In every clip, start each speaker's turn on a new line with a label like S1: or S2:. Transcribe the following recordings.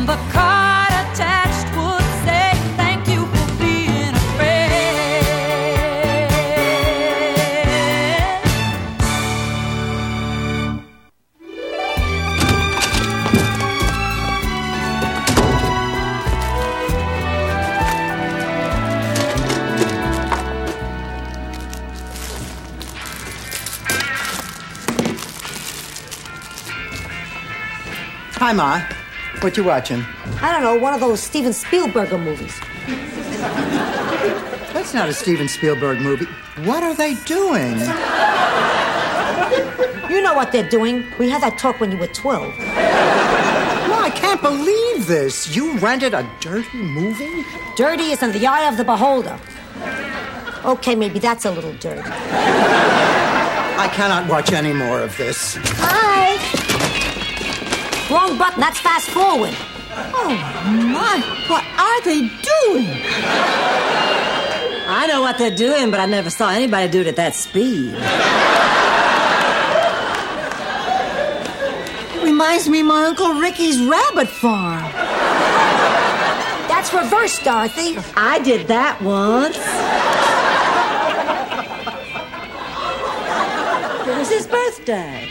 S1: the card attached would say, thank you for being a
S2: Hi, Ma. What you watching?
S3: I don't know, one of those Steven Spielberg movies.
S2: That's not a Steven Spielberg movie. What are they doing?
S3: You know what they're doing. We had that talk when you were 12.
S2: Ma, I can't believe this. You rented a dirty movie?
S3: Dirty is in the eye of the beholder. Okay, maybe that's a little dirty.
S2: I cannot watch any more of this.
S3: Hi. Wrong button, that's fast forward.
S4: Oh, my, what are they doing?
S5: I know what they're doing, but I never saw anybody do it at that speed.
S4: It reminds me of my Uncle Ricky's rabbit farm.
S3: That's reverse, Dorothy.
S5: I did that once. It was his birthday.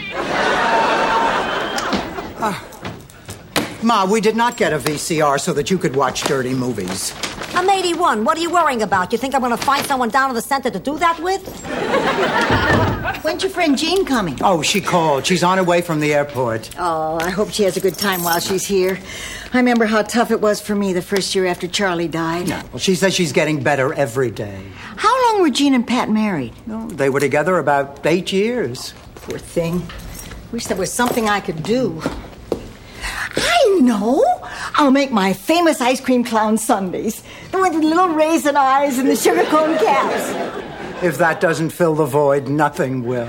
S2: Ma, we did not get a VCR so that you could watch dirty movies.
S3: I'm 81. What are you worrying about? You think I'm going to find someone down in the center to do that with?
S4: When's your friend Jean coming?
S2: Oh, she called. She's on her way from the airport.
S4: Oh, I hope she has a good time while she's here. I remember how tough it was for me the first year after Charlie died.
S2: No, well, she says she's getting better every day.
S4: How long were Jean and Pat married?
S2: No, they were together about 8 years.
S4: Poor thing. Wish there was something I could do. I know! I'll make my famous ice cream clown sundaes. The ones with little raisin eyes and the sugar cone caps.
S2: If that doesn't fill the void, nothing will.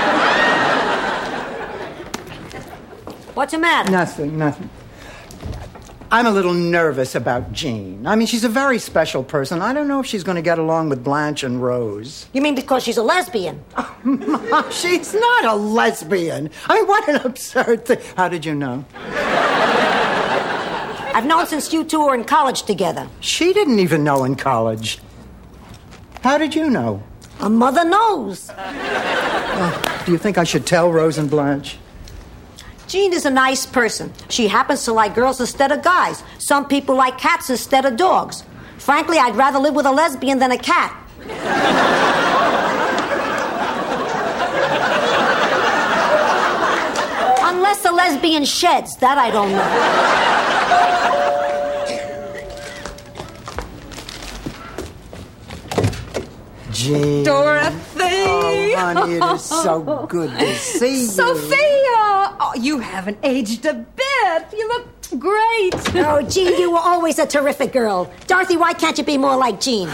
S3: What's the matter?
S2: Nothing. I'm a little nervous about Jean. I mean, she's a very special person. I don't know if she's going to get along with Blanche and Rose.
S3: You mean because she's a lesbian?
S2: Oh, Ma, she's not a lesbian. I mean, what an absurd thing. How did you know?
S3: I've known since you two were in college together.
S2: She didn't even know in college. How did you know?
S3: A mother knows.
S2: Do you think I should tell Rose and Blanche?
S3: Jean is a nice person. She happens to like girls instead of guys. Some people like cats instead of dogs. Frankly, I'd rather live with a lesbian than a cat. Unless the lesbian sheds. That I don't know.
S2: Jean.
S1: Dorothy!
S2: Oh, honey, it is so good to see you.
S1: Sophia! Oh, you haven't aged a bit. You look great.
S3: Oh, Jean, you were always a terrific girl. Dorothy, why can't you be more like Jean?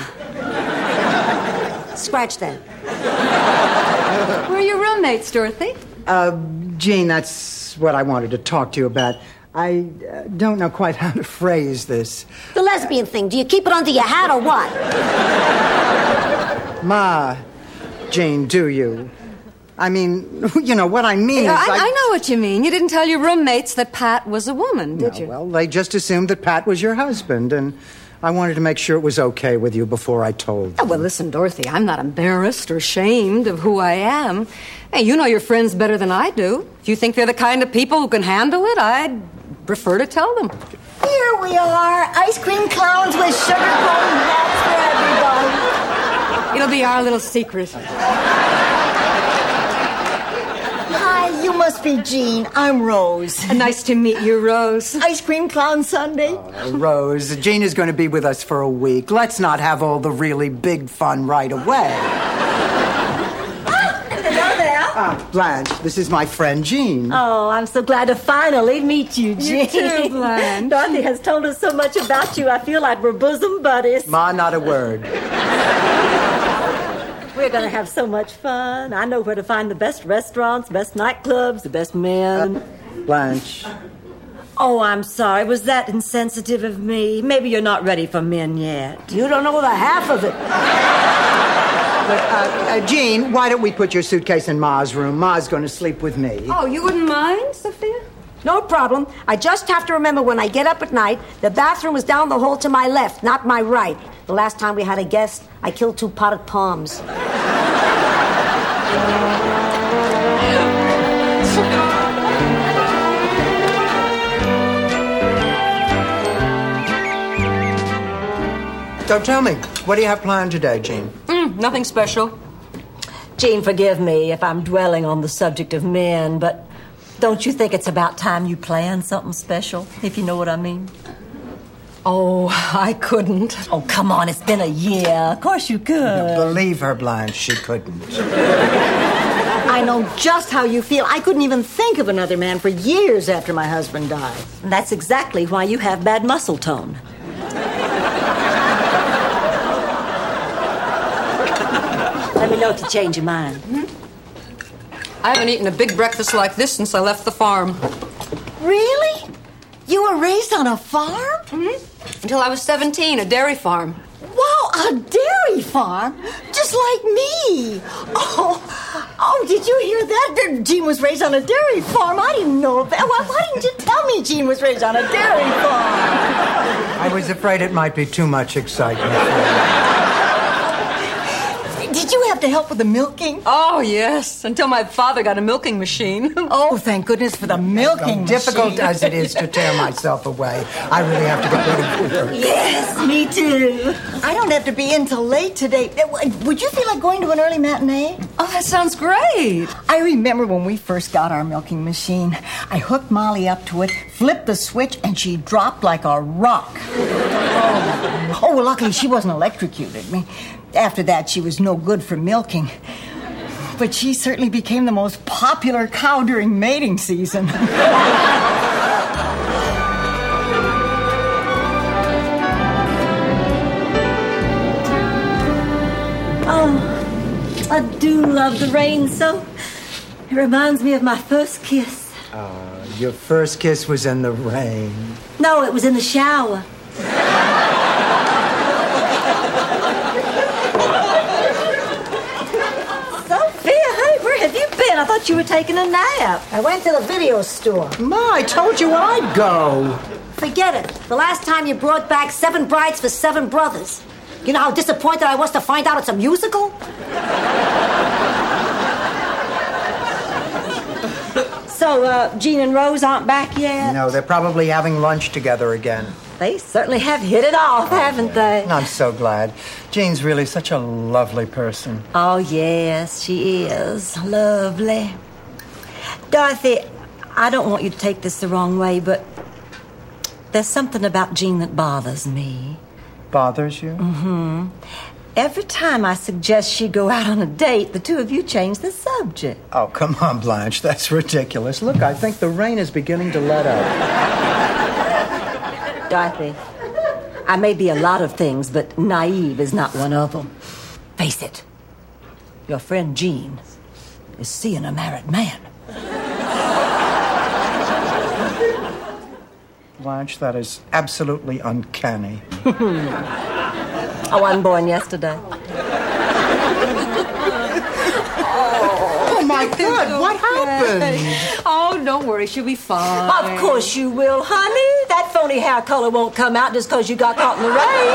S3: Scratch that.
S1: Where are your roommates, Dorothy?
S2: Jean, that's what I wanted to talk to you about. I don't know quite how to phrase this.
S3: The lesbian thing, do you keep it under your hat or what?
S2: Ma, Jean, do you? I mean, you know, what I mean is
S1: I know what you mean. You didn't tell your roommates that Pat was a woman, did you?
S2: Well, they just assumed that Pat was your husband, and I wanted to make sure it was okay with you before I told them.
S1: Oh, well, listen, Dorothy, I'm not embarrassed or ashamed of who I am. Hey, you know your friends better than I do. If you think they're the kind of people who can handle it, I'd prefer to tell them.
S4: Here we are, ice cream clowns with sugar cone hats for everybody.
S1: It'll be our little secret.
S4: Hi, you must be Jean. I'm Rose.
S1: Nice to meet you, Rose.
S4: Ice cream clown sundae.
S2: Rose, Jean is going to be with us for a week. Let's not have all the really big fun right away.
S4: Hello there.
S2: Blanche, this is my friend Jean.
S5: Oh, I'm so glad to finally meet you, Jean.
S1: You too, Blanche.
S5: Dorothy has told us so much about you. I feel like we're bosom buddies.
S2: Ma, not a word.
S5: We're going to have so much fun. I know where to find the best restaurants, best nightclubs, the best men.
S2: Blanche.
S5: Oh, I'm sorry. Was that insensitive of me? Maybe you're not ready for men yet.
S3: You don't know the half of it.
S2: But, Jean, why don't we put your suitcase in Ma's room? Ma's going to sleep with me.
S1: Oh, you wouldn't mind, Sophia?
S3: No problem. I just have to remember when I get up at night, the bathroom is down the hall to my left, not my right. The last time we had a guest, I killed 2 potted palms.
S2: So tell me, what do you have planned today, Jean?
S1: Nothing special.
S5: Jean, forgive me if I'm dwelling on the subject of men, but don't you think it's about time you planned something special, if you know what I mean?
S1: Oh, I couldn't.
S5: Oh, come on, it's been a year. Of course you could.
S2: Believe her, Blanche, she couldn't.
S4: I know just how you feel. I couldn't even think of another man for years after my husband died.
S5: And that's exactly why you have bad muscle tone. Let me know if you change your mind.
S1: I haven't eaten a big breakfast like this since I left the farm.
S4: Really? You were raised on a farm?
S1: Until I was 17, a dairy farm.
S4: Wow, a dairy farm? Just like me. Oh, did you hear that? Jean was raised on a dairy farm. I didn't know that. Why didn't you tell me Jean was raised on a dairy farm?
S2: I was afraid it might be too much excitement.
S4: Did you have to help with the milking?
S1: Oh, yes, until my father got a milking machine.
S4: Oh, thank goodness for the milking
S2: Difficult
S4: machine.
S2: as it is to tear myself away, I really have to get rid of her.
S4: Yes, me too. I don't have to be in till late today. Would you feel like going to an early matinee?
S1: Oh, that sounds great.
S4: I remember when we first got our milking machine. I hooked Molly up to it, flipped the switch, and she dropped like a rock. Oh, well, luckily she wasn't electrocuted. After that, she was no good for milking. But she certainly became the most popular cow during mating season.
S5: Oh, I do love the rain so. It reminds me of my first kiss.
S2: Your first kiss was in the rain.
S5: No, it was in the shower. I thought you were taking a nap.
S3: I went to the video store.
S2: Ma, I told you I'd go.
S3: Forget it. The last time you brought back 7 Brides for 7 Brothers. You know how disappointed I was to find out it's a musical?
S5: So, Jean and Rose aren't back yet?
S2: No, they're probably having lunch together again.
S5: They certainly have hit it off, haven't they?
S2: I'm so glad. Jean's really such a lovely person.
S5: Oh, yes, she is. Lovely. Dorothy, I don't want you to take this the wrong way, but there's something about Jean that bothers me.
S2: Bothers you?
S5: Mm-hmm. Every time I suggest she go out on a date, the two of you change the subject.
S2: Oh, come on, Blanche. That's ridiculous. Look, I think the rain is beginning to let up.
S5: Dorothy, I may be a lot of things, but naive is not one of them. Face it, your friend Jean is seeing a married man.
S2: Blanche, that is absolutely uncanny.
S5: I wasn't born yesterday.
S2: Oh, my God, what happened?
S1: Oh, don't worry, she'll be fine.
S5: Of course you will, honey. That phony hair color won't come out just because you got caught in the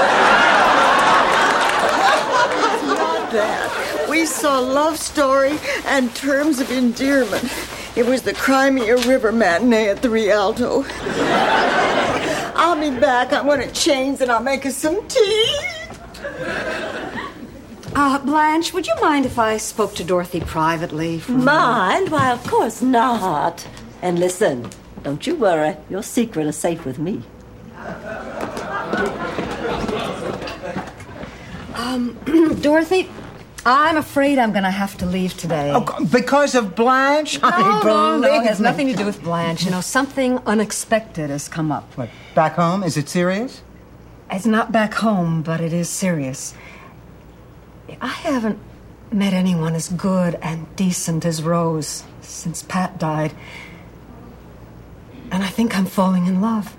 S5: rain.
S4: Not that. We saw Love Story and Terms of Endearment. It was the Crimea River matinee at the Rialto. I'll be back. I'm going to change and I'll make us some tea.
S1: Blanche, would you mind if I spoke to Dorothy privately?
S5: Mind? Why, of course not. And listen, don't you worry. Your secret is safe with me.
S1: Dorothy, I'm afraid I'm going to have to leave today.
S2: Oh, because of Blanche?
S1: No, it has nothing to do with Blanche. You know, something unexpected has come up.
S2: What, back home? Is it serious?
S1: It's not back home, but it is serious. I haven't met anyone as good and decent as Rose since Pat died. And I think I'm falling in love.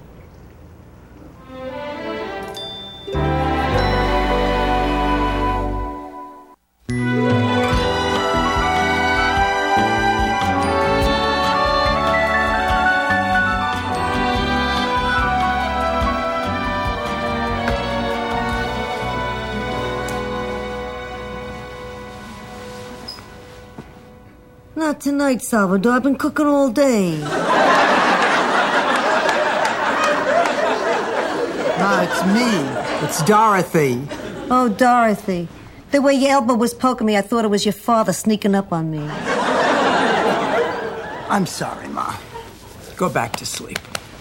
S3: not tonight, Salvador. I've been cooking all day.
S2: Ma, it's me. It's Dorothy.
S3: Oh, Dorothy. The way your elbow was poking me, I thought it was your father sneaking up on me.
S2: I'm sorry, Ma. Go back to sleep.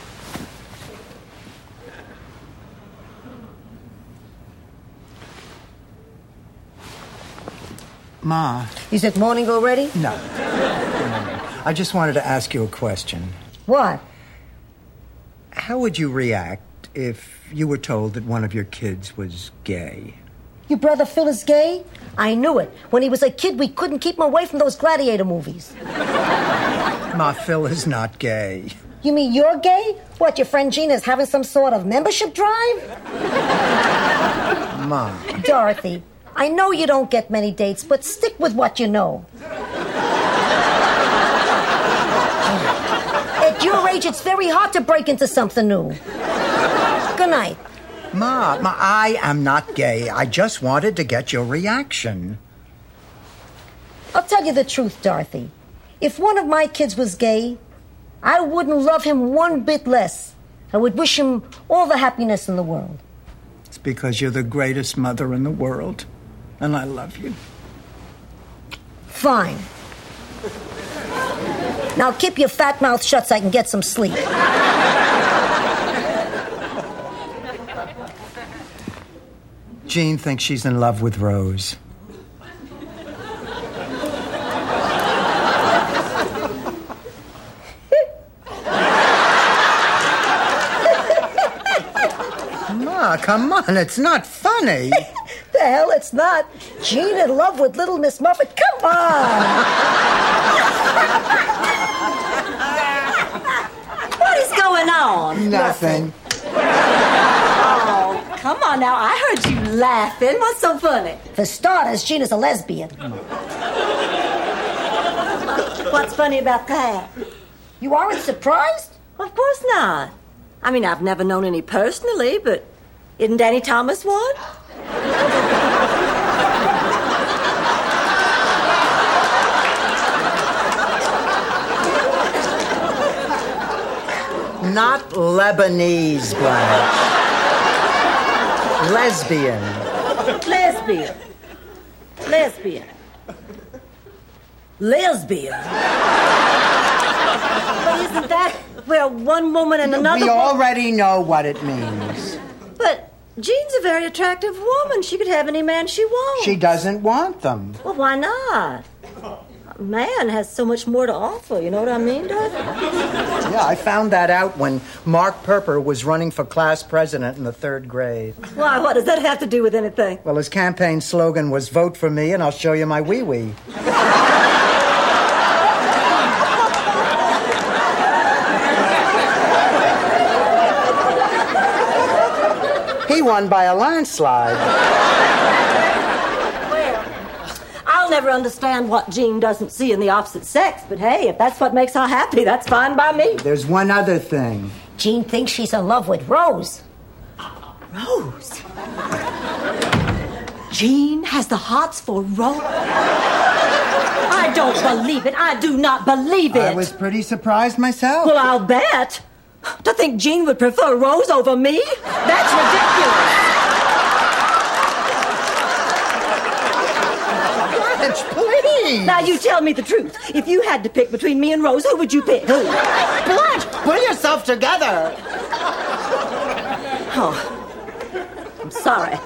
S2: Ma.
S3: Is it morning already?
S2: No. I just wanted to ask you a question.
S3: What?
S2: How would you react if you were told that one of your kids was gay?
S3: Your brother Phil is gay? I knew it. When he was a kid, we couldn't keep him away from those gladiator movies.
S2: Ma, Phil is not gay.
S3: You mean you're gay? What, your friend Gina is having some sort of membership drive?
S2: Ma.
S3: Dorothy, I know you don't get many dates, but stick with what you know. At your age, it's very hard to break into something new. Good night.
S2: Ma, I am not gay. I just wanted to get your reaction.
S3: I'll tell you the truth, Dorothy. If one of my kids was gay, I wouldn't love him one bit less. I would wish him all the happiness in the world.
S2: It's because you're the greatest mother in the world, and I love you.
S3: Fine. Now keep your fat mouth shut so I can get some sleep.
S2: Jean thinks she's in love with Rose. Ma, come on, it's not funny.
S3: The hell it's not. Jean in love with little Miss Muffet. Come on.
S5: What is going on?
S2: Nothing.
S5: Oh, come on now. I heard you laughing. What's so funny?
S3: For starters, Jean is a lesbian.
S5: What's funny about that?
S3: You aren't surprised?
S5: Of course not. I mean, I've never known any personally, but isn't Danny Thomas one?
S2: Not Lebanese, Blanche. Lesbian.
S5: Lesbian. Lesbian. Lesbian. But isn't that where one woman and another...
S2: We already know what it means.
S5: But Jean's a very attractive woman. She could have any man she wants.
S2: She doesn't want them.
S5: Well, why not? A man has so much more to offer, you know what I mean, Dorothy?
S2: Yeah, I found that out when Mark Perper was running for class president in the 3rd grade.
S5: Why, what does that have to do with anything?
S2: Well, his campaign slogan was, "Vote for me and I'll show you my wee-wee." He won by a landslide.
S5: I'll never understand what Jean doesn't see in the opposite sex, but hey, if that's what makes her happy, that's fine by me.
S2: There's one other thing.
S3: Jean thinks she's in love with Rose.
S5: Rose? Jean has the hots for Rose? I don't believe it. I do not believe it.
S2: I was pretty surprised myself.
S5: Well, I'll bet. To think Jean would prefer Rose over me? That's ridiculous.
S2: Blanche, please.
S5: Now, you tell me the truth. If you had to pick between me and Rose, who would you pick? Who?
S2: Blanche, pull yourself together.
S5: Oh, I'm sorry.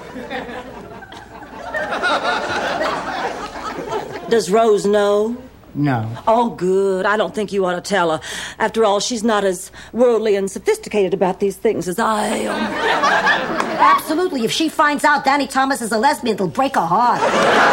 S5: Does Rose know?
S2: No.
S5: Oh, good. I don't think you ought to tell her. After all, she's not as worldly and sophisticated about these things as I am.
S3: Absolutely. If she finds out Danny Thomas is a lesbian, it'll break her heart.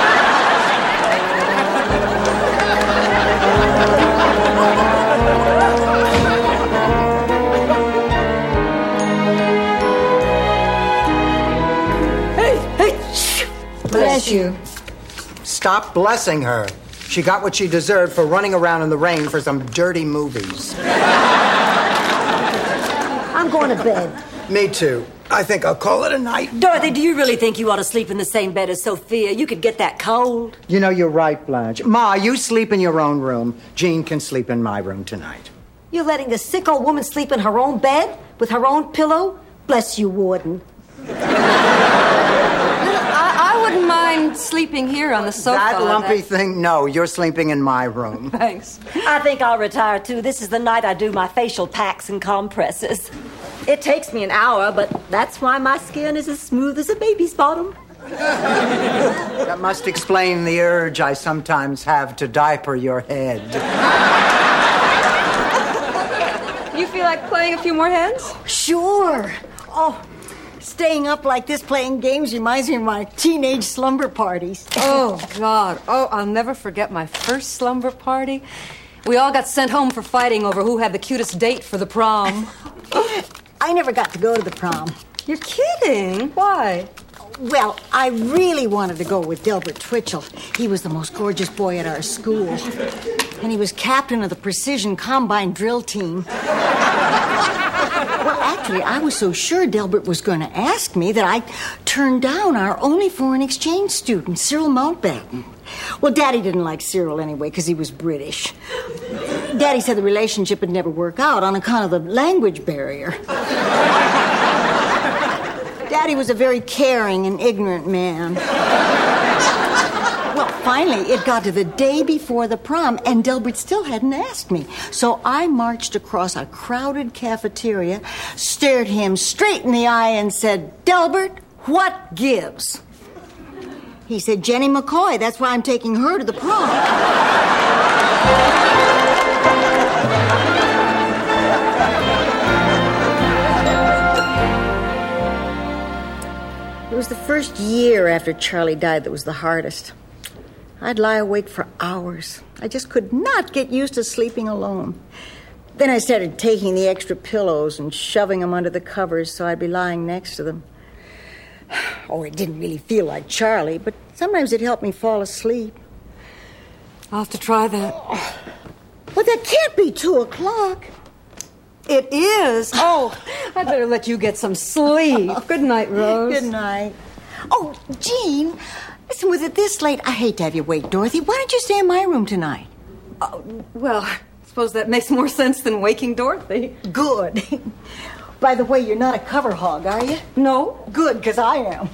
S5: Hey,
S3: Bless you.
S2: Stop blessing her. She got what she deserved for running around in the rain for some dirty movies.
S3: I'm going to bed.
S2: Me too. I think I'll call it a night.
S5: Dorothy, do you really think you ought to sleep in the same bed as Sophia? You could get that cold.
S2: You know, you're right, Blanche. Ma, you sleep in your own room. Jean can sleep in my room tonight.
S3: You're letting a sick old woman sleep in her own bed with her own pillow? Bless you, Warden.
S1: I wouldn't mind sleeping here on the sofa.
S2: That lumpy thing? No, you're sleeping in my room.
S1: Thanks.
S5: I think I'll retire, too. This is the night I do my facial packs and compresses. It takes me an hour, but that's why my skin is as smooth as a baby's bottom.
S2: That must explain the urge I sometimes have to diaper your head.
S1: You feel like playing a few more hands?
S4: Sure. Oh, staying up like this playing games reminds me of my teenage slumber parties.
S1: Oh, God. Oh, I'll never forget my first slumber party. We all got sent home for fighting over who had the cutest date for the prom.
S4: I never got to go to the prom.
S1: You're kidding. Why?
S4: Well, I really wanted to go with Delbert Twitchell. He was the most gorgeous boy at our school. And he was captain of the Precision Combine drill team. Well, actually, I was so sure Delbert was going to ask me that I turned down our only foreign exchange student, Cyril Mountbatten. Well, Daddy didn't like Cyril anyway because he was British. Daddy said the relationship would never work out on account of the language barrier. Daddy was a very caring and ignorant man. Well, finally, it got to the day before the prom, and Delbert still hadn't asked me. So I marched across a crowded cafeteria, stared him straight in the eye, and said, "Delbert, what gives?" He said, "Jenny McCoy. That's why I'm taking her to the prom." It was the first year after Charlie died that was the hardest. I'd lie awake for hours. I just could not get used to sleeping alone. Then I started taking the extra pillows and shoving them under the covers so I'd be lying next to them. Oh, it didn't really feel like Charlie, but sometimes it helped me fall asleep.
S1: I'll have to try that.
S4: But that can't be 2:00.
S1: It is. Oh, I'd better let you get some sleep. Good night, Rose.
S4: Good night. Oh, Jean, listen, with it this late, I hate to have you wait, Dorothy. Why don't you stay in my room tonight?
S1: Well, I suppose that makes more sense than waking Dorothy.
S4: Good. By the way, you're not a cover hog, are you?
S1: No.
S4: Good, because I am.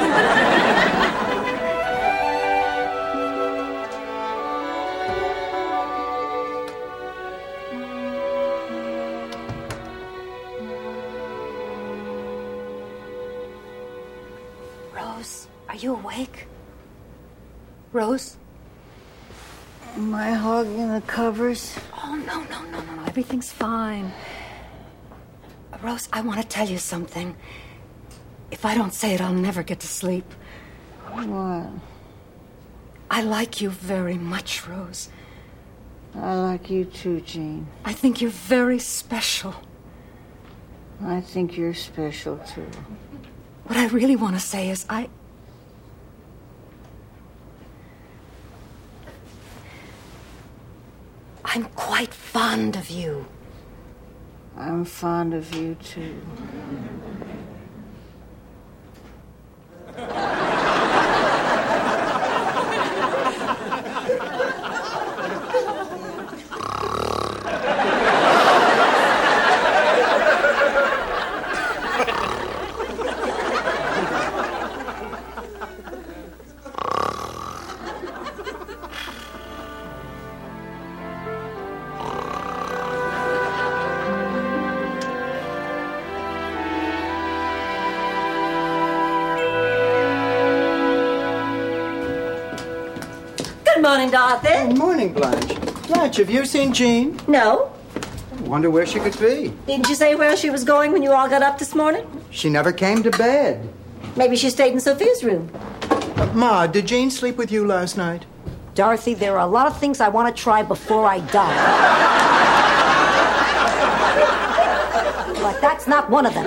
S1: Rose, are you awake? Rose?
S4: Am I hogging the covers?
S1: Oh, no. Everything's fine. Rose, I want to tell you something. If I don't say it, I'll never get to sleep.
S4: What?
S1: I like you very much, Rose.
S4: I like you too, Jean.
S1: I think you're very special.
S4: I think you're special too.
S1: What I really want to say is I'm quite fond of you.
S4: I'm fond of you too.
S5: Good morning, Dorothy.
S2: Good morning, Blanche. Blanche, have you seen Jean?
S5: No.
S2: I wonder where she could be.
S5: Didn't you say where she was going when you all got up this morning?
S2: She never came to bed.
S5: Maybe she stayed in Sophia's room.
S2: Ma, did Jean sleep with you last night?
S3: Dorothy, there are a lot of things I want to try before I die. But that's not one of them.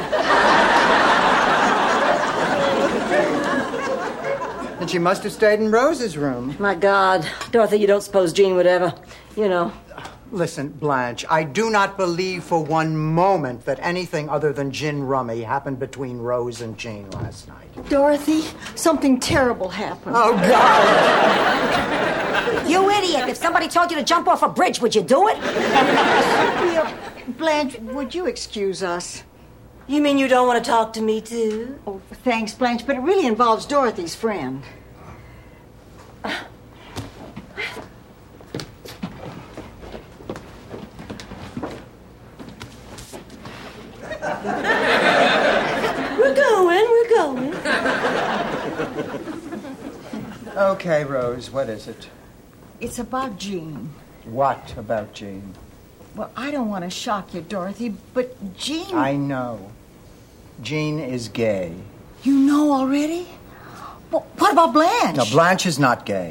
S2: And she must have stayed in Rose's room.
S5: My God. Dorothy, you don't suppose Jean would ever,
S2: Listen, Blanche, I do not believe for one moment that anything other than gin rummy happened between Rose and Jean last night.
S4: Dorothy, something terrible happened.
S2: Oh, God!
S3: You idiot! If somebody told you to jump off a bridge, would you do it?
S4: Blanche, would you excuse us?
S5: You mean you don't want to talk to me, too?
S4: Oh, thanks, Blanche, but it really involves Dorothy's friend.
S5: We're going.
S2: Okay, Rose, what is it?
S4: It's about Jean.
S2: What about Jean?
S4: Well, I don't want to shock you, Dorothy, but Jean...
S2: I know. Jean is gay.
S4: You know already? Well, what about Blanche?
S2: No, Blanche is not gay.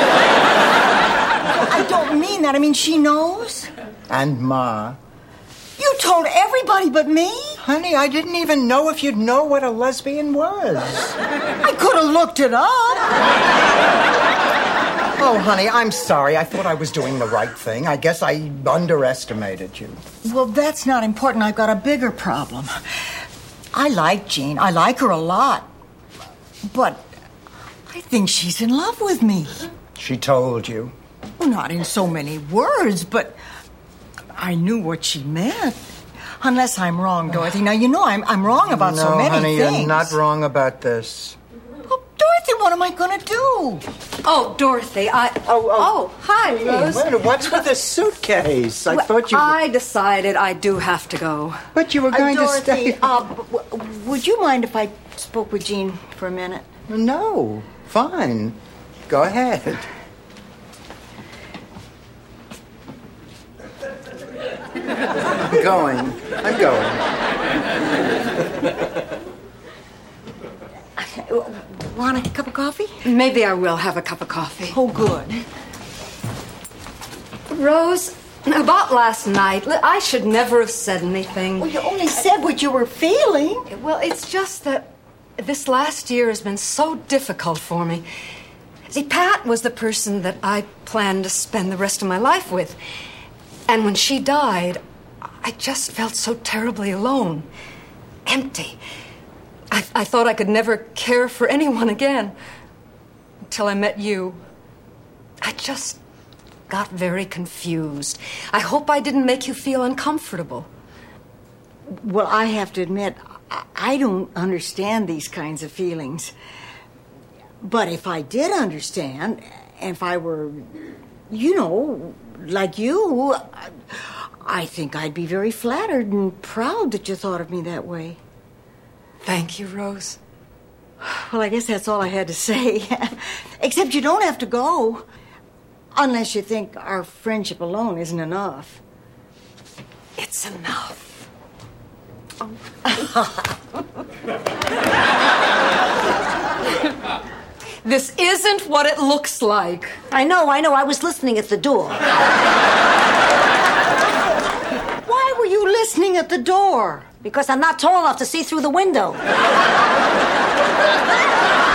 S4: I don't mean that. I mean, she knows.
S2: And Ma.
S4: You told everybody but me?
S2: Honey, I didn't even know if you'd know what a lesbian was.
S4: I could have looked it up.
S2: Oh, honey, I'm sorry. I thought I was doing the right thing. I guess I underestimated you.
S4: Well, that's not important. I've got a bigger problem. I like Jean. I like her a lot. But I think she's in love with me.
S2: She told you.
S4: Well, not in so many words, but I knew what she meant. Unless I'm wrong, Dorothy. Now, you know I'm wrong about so many
S2: honey,
S4: things.
S2: You're not wrong about this.
S4: Well, Dorothy, what am I going to do?
S1: Oh, Dorothy, Oh, hi, Rose.
S2: Hey, what's with the suitcase? I thought you...
S1: I decided I do have to go.
S2: But you were going
S4: Dorothy,
S2: to stay...
S4: would you mind if I spoke with Jean for a minute?
S2: No, fine. Go ahead. I'm going.
S4: Want a cup of coffee?
S1: Maybe I will have a cup of coffee.
S4: Oh, good.
S1: Rose, about last night, I should never have said anything.
S4: Well, you only said what you were feeling.
S1: Well, it's just that this last year has been so difficult for me. See, Pat was the person that I planned to spend the rest of my life with. And when she died, I just felt so terribly alone, empty. I thought I could never care for anyone again until I met you. I just got very confused. I hope I didn't make you feel uncomfortable.
S4: Well, I have to admit, I don't understand these kinds of feelings. But if I did understand, and if I were, you know, like you, I think I'd be very flattered and proud that you thought of me that way.
S1: Thank you, Rose.
S4: Well, I guess that's all I had to say. Except you don't have to go. Unless you think our friendship alone isn't enough.
S1: It's enough. This isn't what it looks like.
S3: I know. I was listening at the door.
S4: Why were you listening at the door?
S3: Because I'm not tall enough to see through the window.